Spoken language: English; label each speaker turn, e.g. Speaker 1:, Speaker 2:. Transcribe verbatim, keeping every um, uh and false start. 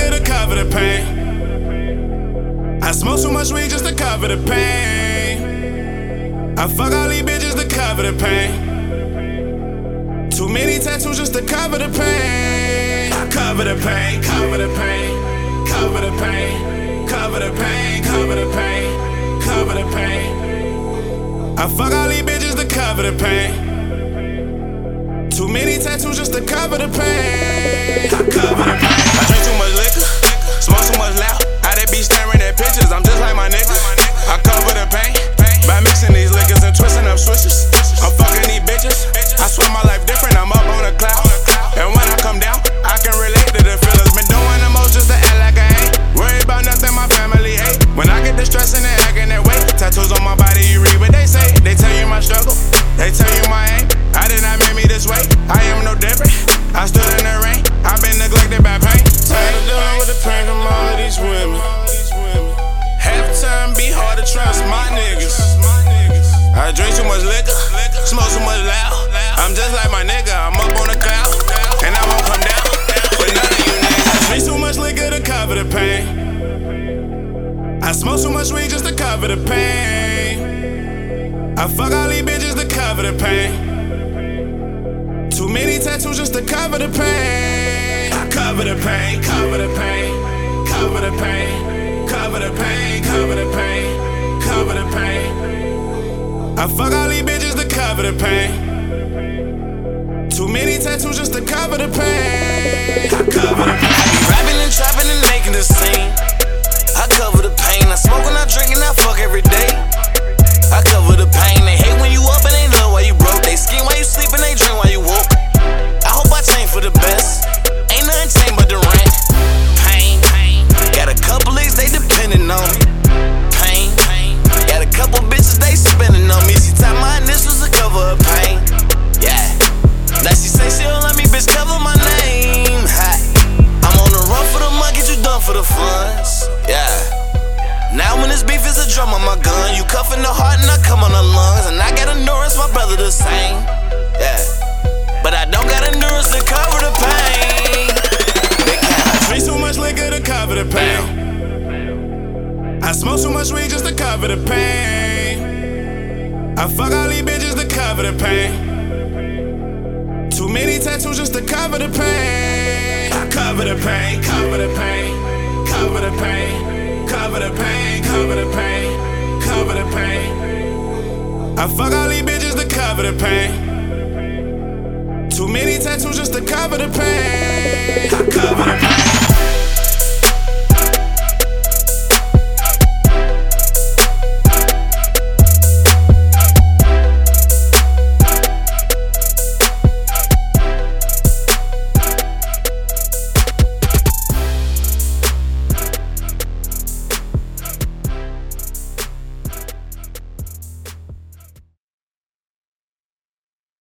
Speaker 1: liquor to cover the pain. I smoke too much weed just to cover the pain. I fuck all these bitches to cover the pain. Too many tattoos just to cover the pain. Cover the pain, cover the pain, cover the pain, cover the pain, cover the pain, cover the pain. I fuck all these bitches to cover the pain. Too many tattoos just to cover the pain. Cover the pain.
Speaker 2: I drink too much liquor, smoke too much loud. How that be staring at pictures, I'm just like my nigga. I cover the pain by mixing these liquors and twisting up switches. I'm fucking these bitches. I swear my life different, I'm up on a cloud. And when I come down, I can relate to the feelings. Been doing the most just to act like I ain't worried about nothing my family hate. When I get distressed and they acting that way, tattoos on my body, you read what they say. They tell you my struggle, they tell you my aim. I did not make me this way, I am no different. I stood in the rain, I've been neglected by pain. Tired of dealing with the pain from all of these women. Half the time be hard to trust my niggas. I drink too much liquor, smoke too much loud. I'm just like my nigga, I'm up on a cloud, and I won't come down for none of you niggas.
Speaker 1: I drink too much liquor to cover the pain. I smoke too much weed just to cover the pain. I fuck all these bitches to cover the pain. Too many tattoos just to cover the pain. Cover the pain, cover the pain, cover the pain, cover the pain, cover the pain, cover the pain. I fuck all these bitches to cover the pain. Too many tattoos just to cover the pain. Cover the pain.
Speaker 2: I be rapping and trapping and making the scene. I cover the pain. I smoke and I drink and I fuck every day. I cover the pain. They hate when you up and they love while you broke. They scheme while you sleep and they drink while you woke. I hope I change for the best. Ain't nothing changed but the rent. Pain. Got a couple legs, they depending on me. Pain. Got a couple bitches, they spending on me. She tied my initials to cover her pain. Yeah. Now she say she don't let me, bitch, cover my name. Ha. I'm on the run for the money, get you done for the funds. Yeah. Now when this beef is a drum on my gun, you cuffin' the heart and I come on the lungs. And I got endurance, my brother the same. Yeah. But I don't got endurance to cover the pain.
Speaker 1: I drink too much liquor to cover the pain. I smoke too much weed just to cover the pain. I fuck all these bitches to cover the pain. Too many tattoos just to cover the pain. Cover the pain, cover the pain, cover the pain, cover the pain, cover the pain, cover the pain. I fuck all these bitches to cover the pain. Too many tattoos just to cover the pain. Cover the pain.